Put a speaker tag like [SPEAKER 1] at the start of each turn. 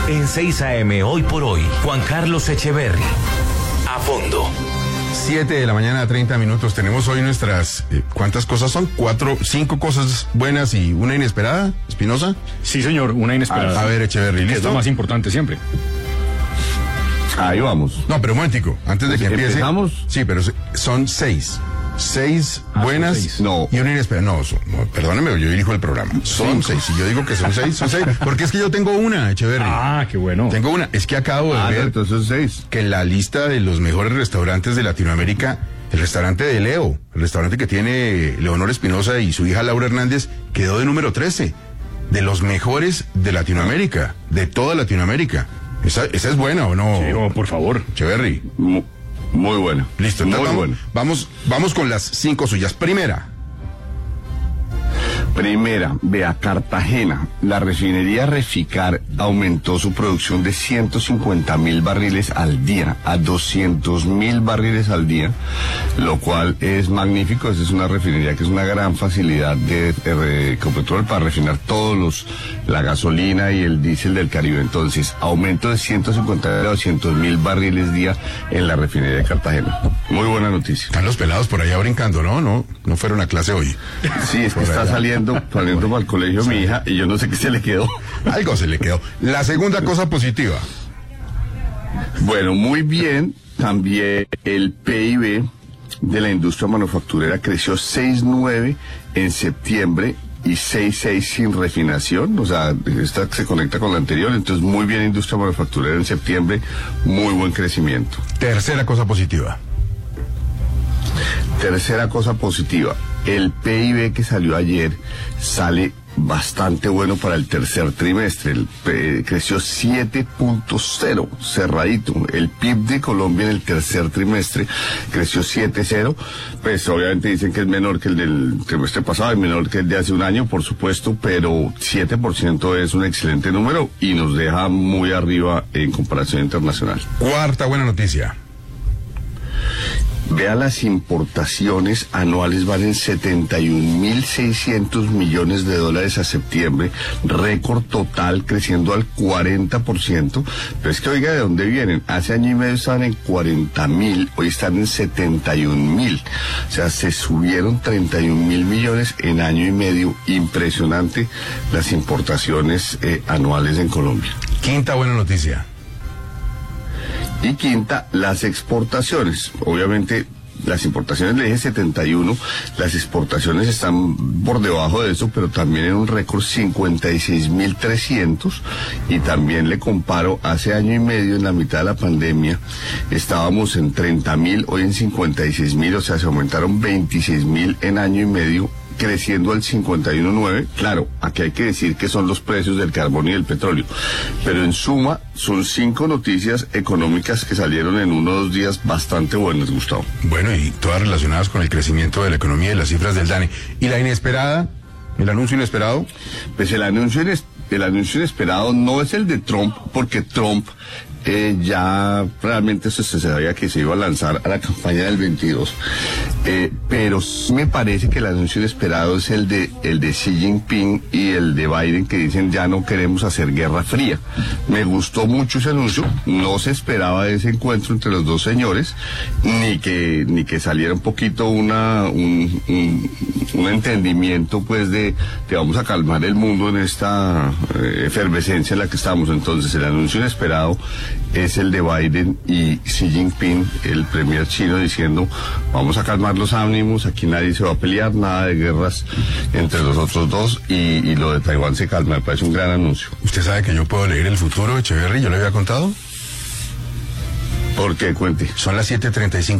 [SPEAKER 1] En 6 AM, hoy por hoy, Juan Carlos Echeverry. A fondo.
[SPEAKER 2] 7:30 a.m. Tenemos hoy nuestras, ¿cuántas cosas son? 5 cosas buenas y una inesperada, Espinosa.
[SPEAKER 3] Sí, señor, una inesperada.
[SPEAKER 2] A ver, Echeverry, ¿listo?
[SPEAKER 3] Es lo más importante siempre.
[SPEAKER 4] Ahí vamos.
[SPEAKER 2] No, pero un momentico, antes de que empiece.
[SPEAKER 4] ¿Empezamos?
[SPEAKER 2] Sí, pero son 6. 6 buenas
[SPEAKER 3] 6.
[SPEAKER 4] No.
[SPEAKER 2] Y una inesperada. No, perdóneme, yo dirijo el programa. Son 6. Si yo digo que son 6, son 6. Porque es que yo tengo una, Echeverry.
[SPEAKER 3] Ah, qué bueno.
[SPEAKER 2] Tengo una. Es que acabo de ver
[SPEAKER 4] entonces 6.
[SPEAKER 2] que en la lista de los mejores restaurantes de Latinoamérica, el restaurante de Leo, el restaurante que tiene Leonor Espinosa y su hija Laura Hernández, quedó de número 13. De los mejores de Latinoamérica, de toda Latinoamérica. ¿Esa es buena o no?
[SPEAKER 3] Sí, por favor.
[SPEAKER 2] Echeverry.
[SPEAKER 4] Muy bueno.
[SPEAKER 2] Listo, entonces vamos con las 5 suyas. Primera,
[SPEAKER 4] vea, Cartagena, la refinería Reficar aumentó su producción de 150.000 barriles al día a 200.000 barriles al día, lo cual es magnífico. Esta es una refinería que es una gran facilidad de Ecopetrol para refinar la gasolina y el diésel del Caribe. Entonces, aumento de 150.000 a 200.000 barriles día en la refinería de Cartagena. Muy buena noticia.
[SPEAKER 2] están los pelados por allá brincando, ¿no? No fueron a clase hoy.
[SPEAKER 4] Sí, es que está saliendo para el colegio mi hija y yo no sé qué se le quedó.
[SPEAKER 2] Algo se le quedó. La segunda cosa positiva.
[SPEAKER 4] Bueno, muy bien. También el PIB de la industria manufacturera creció 6.9 en septiembre y 6.6 sin refinación. O sea, esta se conecta con la anterior. Entonces, muy bien industria manufacturera en septiembre. Muy buen crecimiento.
[SPEAKER 2] Tercera cosa positiva.
[SPEAKER 4] Tercera cosa positiva, el PIB que salió ayer sale bastante bueno para el tercer trimestre. Creció 7.0, cerradito. El PIB de Colombia en el tercer trimestre creció 7.0. Pues obviamente dicen que es menor que el del trimestre pasado y menor que el de hace un año, por supuesto, pero 7% es un excelente número y nos deja muy arriba en comparación internacional.
[SPEAKER 2] Cuarta buena noticia.
[SPEAKER 4] Vea, las importaciones anuales valen 71.600 millones de dólares a septiembre, récord total, creciendo al 40%. Pero es que oiga, ¿de dónde vienen? Hace año y medio estaban en 40.000, hoy están en 71.000. O sea, se subieron 31.000 millones en año y medio. Impresionante las importaciones anuales en Colombia.
[SPEAKER 2] Quinta buena noticia.
[SPEAKER 4] Y quinta, las exportaciones. Obviamente, las importaciones le dije 71, las exportaciones están por debajo de eso, pero también en un récord 56.300, y también le comparo, hace año y medio, en la mitad de la pandemia, estábamos en 30.000, hoy en 56.000, o sea, se aumentaron 26.000 en año y medio, creciendo al 51.9. Claro, aquí hay que decir que son los precios del carbón y del petróleo, pero en suma son 5 noticias económicas que salieron en 1 o 2 días bastante buenas, Gustavo.
[SPEAKER 2] Bueno, y todas relacionadas con el crecimiento de la economía y las cifras del DANE. ¿Y la inesperada? ¿El anuncio inesperado?
[SPEAKER 4] Pues el anuncio inesperado no es el de Trump, porque Trump ya realmente se sabía que se iba a lanzar a la campaña del 22, pero sí me parece que el anuncio inesperado es el de Xi Jinping y el de Biden, que dicen ya no queremos hacer guerra fría. Me gustó mucho ese anuncio, no se esperaba ese encuentro entre los dos señores, ni que saliera un poquito un entendimiento, pues, de que vamos a calmar el mundo en esta efervescencia en la que estamos. Entonces, el anuncio inesperado es el de Biden y Xi Jinping, el premier chino, diciendo vamos a calmar los ánimos, aquí nadie se va a pelear, nada de guerras entre los otros dos, y lo de Taiwán se calma. Me parece un gran anuncio.
[SPEAKER 2] ¿Usted sabe que yo puedo leer el futuro, Echeverry? ¿Yo le había contado?
[SPEAKER 4] ¿Por qué? Cuente.
[SPEAKER 2] Son las 7:35.